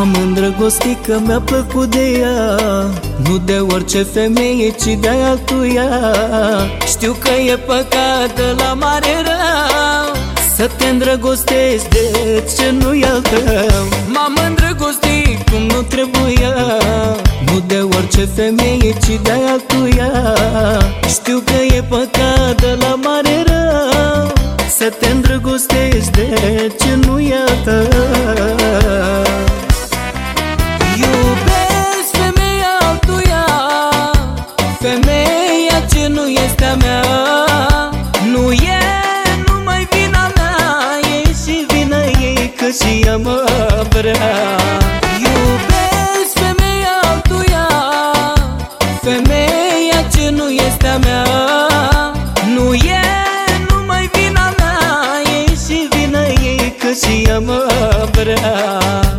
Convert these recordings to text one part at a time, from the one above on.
M-am îndrăgostit că mi-a plăcut de ea, nu de orice femeie, ci de altuia. Știu că e păcat de la mare rău să te îndrăgostești de ce nu-i al tău. M-am îndrăgostit cum nu trebuia, nu de orice femeie, ci de altuia. Știu că e păcat de la mare rău să te îndrăgostești de ce nu-i al tău. Iubesc femeia altuia, femeia ce nu este a mea. Nu e numai vina mea, e și vina ei că și ea mă vrea. Iubesc femeia altuia, femeia ce nu este a mea. Nu e numai vina mea, e și vina ei că și ea mă vrea.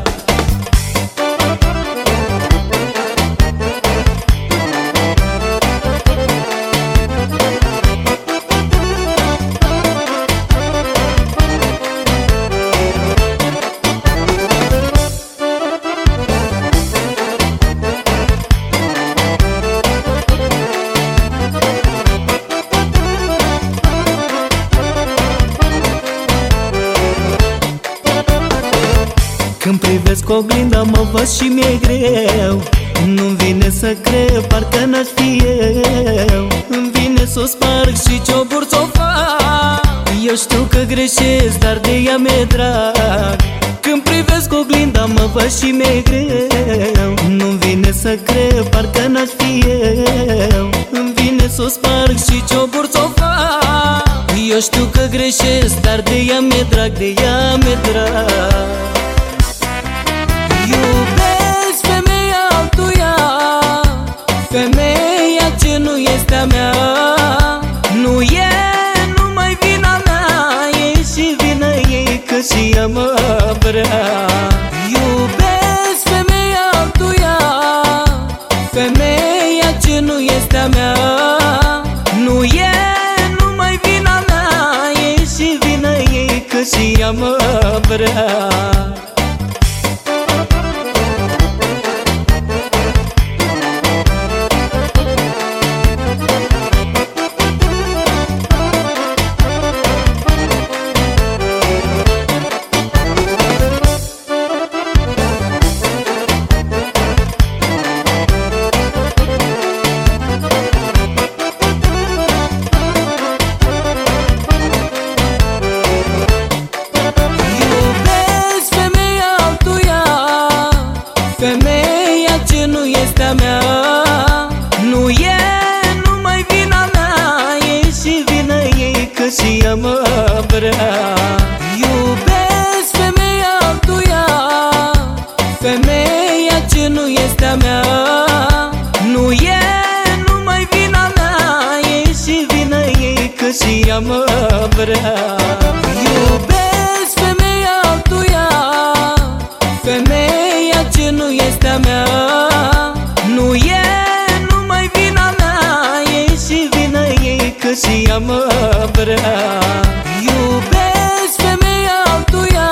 Când privesc oglinda mă văd și mi-e greu, nu-mi vine să cred, parcă n-aș fi eu. Îmi vine s-o sparg și cioburi s-o fac. Eu știu că greșesc, dar de ea mi-e drag. Când privesc oglinda mă văd și mi-e greu, nu-mi vine să cred, parcă n-aș fi eu. Îmi vine s-o sparg și cioburi s-o fac. Eu știu că greșesc, dar de ea mi-e drag, de ea mi-e drag. Iubesc femeia altuia, femeia ce nu este a mea. Nu e numai vina mea, e și vina ei că și ea mă vrea. Iubesc femeia altuia, femeia ce nu este a mea. Nu e numai vina mea, e și vina ei că și ea mă vrea. Femeia ce nu este a mea. Nu e numai vina mea, e și vina ei că și ea mă vrea. Iubesc femeia altuia, femeia ce nu este a mea. Nu e numai vina mea, e și vina ei că și ea mă vrea. Iubesc femeia altuia, femeia ce nu este a mea. Nu e numai vina mea, e și vina ei că și ea mă vrea. Iubesc femeia altuia,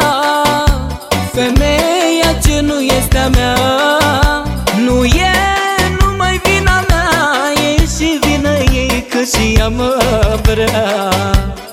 femeia ce nu este a mea. Nu e numai vina mea, e și vina ei că și ea mă vrea.